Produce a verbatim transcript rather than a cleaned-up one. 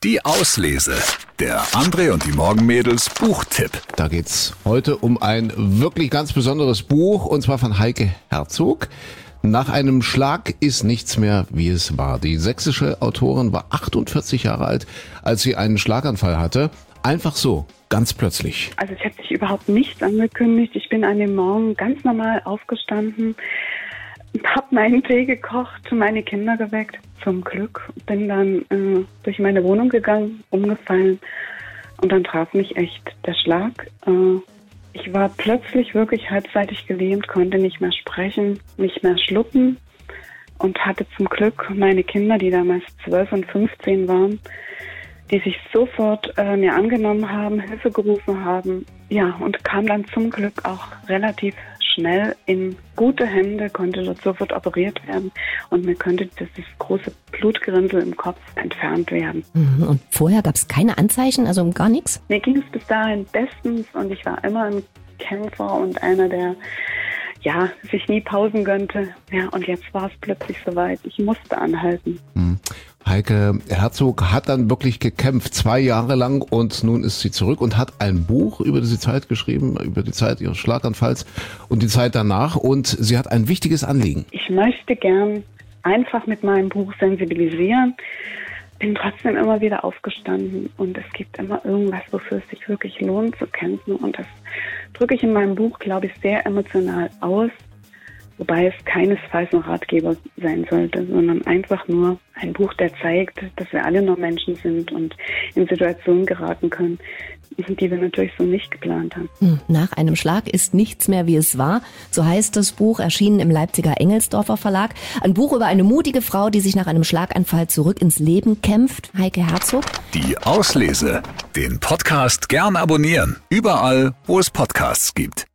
Die Auslese. Der André und die Morgenmädels Buchtipp. Da geht's heute um ein wirklich ganz besonderes Buch, und zwar von Heike Herzog. Nach einem Schlag ist nichts mehr, wie es war. Die sächsische Autorin war achtundvierzig Jahre alt, als sie einen Schlaganfall hatte. Einfach so, ganz plötzlich. Also es hat sich überhaupt nichts angekündigt. Ich bin an dem Morgen ganz normal aufgestanden, habe meinen Tee gekocht, meine Kinder geweckt. Zum Glück bin dann äh, durch meine Wohnung gegangen, umgefallen, und dann traf mich echt der Schlag. Äh, ich war plötzlich wirklich halbseitig gelähmt, konnte nicht mehr sprechen, nicht mehr schlucken und hatte zum Glück meine Kinder, die damals zwölf und fünfzehn waren, die sich sofort äh, mir angenommen haben, Hilfe gerufen haben. Ja, und kam dann zum Glück auch relativ schnell in gute Hände, konnte dort sofort operiert werden und mir könnte dieses große Blutgerinnsel im Kopf entfernt werden. Und vorher gab es keine Anzeichen, also gar nichts? Mir ging es bis dahin bestens und ich war immer ein Kämpfer und einer, der ja sich nie Pausen gönnte. Ja, und jetzt war es plötzlich soweit. Ich musste anhalten. Hm. Heike Herzog hat dann wirklich gekämpft, zwei Jahre lang, und nun ist sie zurück und hat ein Buch über diese Zeit geschrieben, über die Zeit ihres Schlaganfalls und die Zeit danach, und sie hat ein wichtiges Anliegen. Ich möchte gern einfach mit meinem Buch sensibilisieren, bin trotzdem immer wieder aufgestanden und es gibt immer irgendwas, wofür es sich wirklich lohnt zu kämpfen, und das drücke ich in meinem Buch, glaube ich, sehr emotional aus. Wobei es keinesfalls ein Ratgeber sein sollte, sondern einfach nur ein Buch, der zeigt, dass wir alle nur Menschen sind und in Situationen geraten können, die wir natürlich so nicht geplant haben. Nach einem Schlag ist nichts mehr, wie es war. So heißt das Buch, erschienen im Leipziger Engelsdorfer Verlag. Ein Buch über eine mutige Frau, die sich nach einem Schlaganfall zurück ins Leben kämpft. Heike Herzog. Die Auslese. Den Podcast gern abonnieren. Überall, wo es Podcasts gibt.